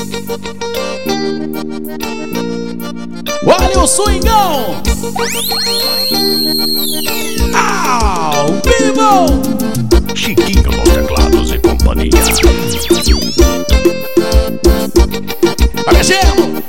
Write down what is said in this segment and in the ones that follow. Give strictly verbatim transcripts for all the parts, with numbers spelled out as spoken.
Olha o swingão! Ao vivo! Chiquinho nos teclados e companhia. Olha, Gelo!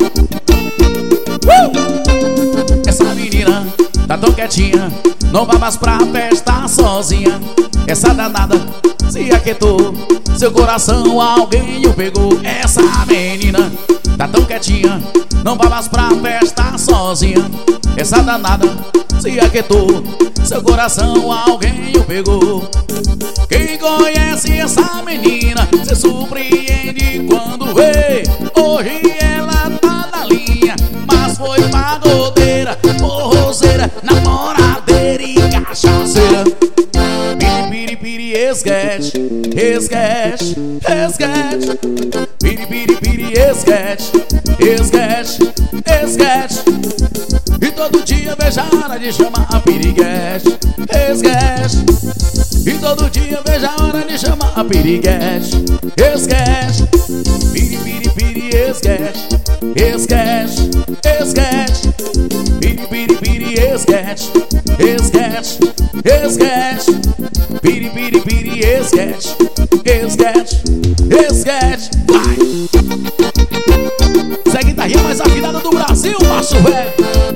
Uh! Essa menina tá tão quietinha, não vai mais pra festa sozinha. Essa danada se aquietou, seu coração alguém o pegou. Essa menina tá tão quietinha, não vai mais pra festa sozinha. Essa danada se aquietou, seu coração alguém o pegou. Quem conhece essa menina se surpreende quando vê. Hoje ela tá na linha, mas foi pagodeira, forrozeira, namoradeira e cachaceira. Piri, piri, piri, esquete, esquete, esquete. Piri, piri, piri, esquete, esquete, esquete. E todo dia vejo a hora de chamar a piriguete, esquete. E todo dia vejo a hora de chamar a piriguete, esquete. Piri, piri, piri, esquete, esquete, esquete. Piri, piri, piri, esquete, esquete, esquete. Piri, piri, piri, esquete, esquete, esquete. Vai! Essa é a guitarrinha mais afinada do Brasil, macho velho.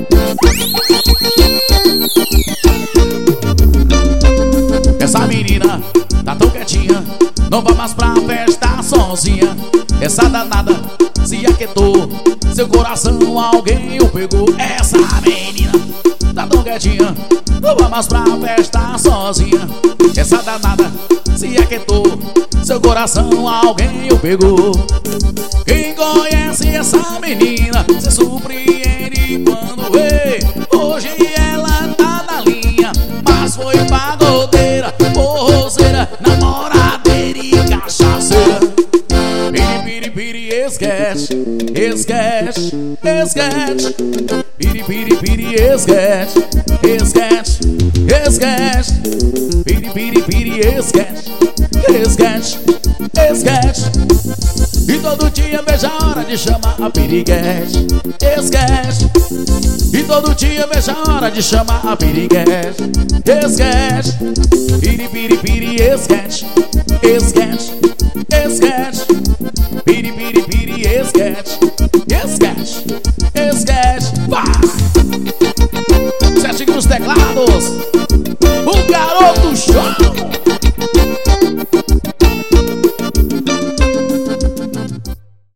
Essa menina tá tão quietinha, não vai mais pra festa sozinha. Essa danada se aquietou, seu coração alguém o pegou. Essa menina tá tão quietinha, não vai mais pra festa sozinha. Essa danada se aquietou, seu coração alguém o pegou. Quem conhece essa menina se surpreende quando vê. Hoje ela tá na linha, mas foi pagodeira, forrozeira, namoradeira e cachaceira. Piri, piri, piri, esquete, esquete, esquete. Piri, piri, piri, esquete, esquete, esquete. Piri, piri, piri, esquete, esquete, esquete. E todo dia vejo a hora de chamar a piriguete, esquete. E todo dia vejo a hora de chamar a piriguete, esquete. Piri, piri, piri, esquete, esquete, esquete. Piri, piri, piri, esquete, esquete.